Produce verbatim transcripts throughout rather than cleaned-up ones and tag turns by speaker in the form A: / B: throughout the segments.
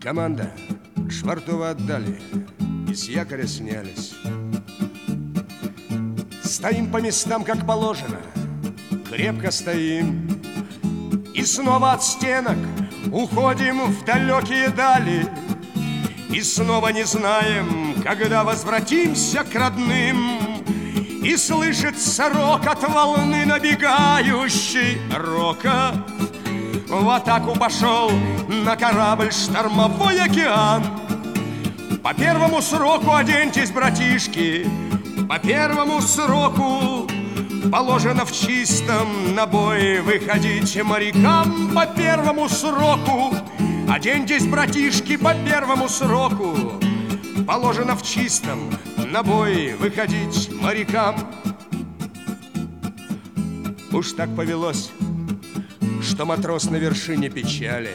A: Команда Швартова отдали и с якоря снялись. Стоим по местам, как положено, крепко стоим. И снова от стенок уходим в далекие дали. И снова не знаем, когда возвратимся к родным. И слышится рокот волны набегающей, рокот. В атаку пошел на корабль штормовой океан. По первому сроку оденьтесь, братишки, по первому сроку положено в чистом на бой выходить морякам. По первому сроку оденьтесь, братишки, по первому сроку положено в чистом на бой выходить морякам. Уж так повелось, что матрос на вершине печали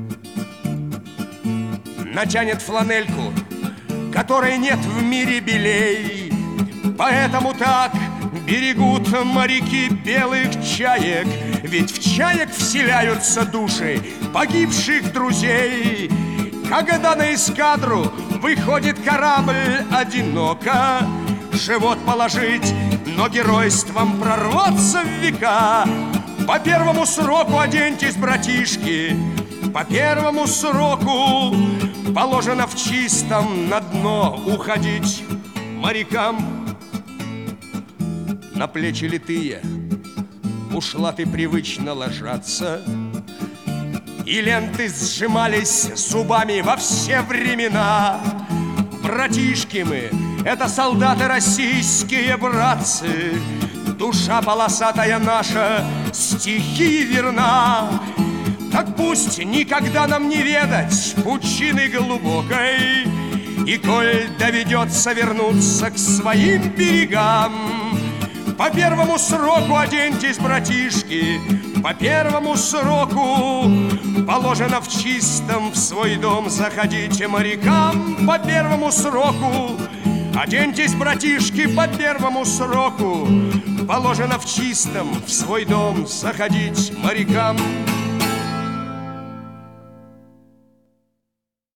A: натянет фланельку, которой нет в мире белей. Поэтому так берегут моряки белых чаек, ведь в чаек вселяются души погибших друзей. Когда на эскадру выходит корабль одиноко, живот положить, но геройством прорваться в века. По первому сроку оденьтесь, братишки, по первому сроку положено в чистом на дно уходить морякам. На плечи литые бушлаты привычно ложатся, и ленты сжимались зубами во все времена. Братишки мы, это солдаты российские, братцы. Душа полосатая наша стихии верна. Так пусть никогда нам не ведать пучины глубокой, и коль доведется вернуться к своим берегам, по первому сроку оденьтесь, братишки, по первому сроку положено в чистом в свой дом заходите морякам. По первому сроку оденьтесь, братишки, по первому сроку положено в чистом в свой дом заходить морякам.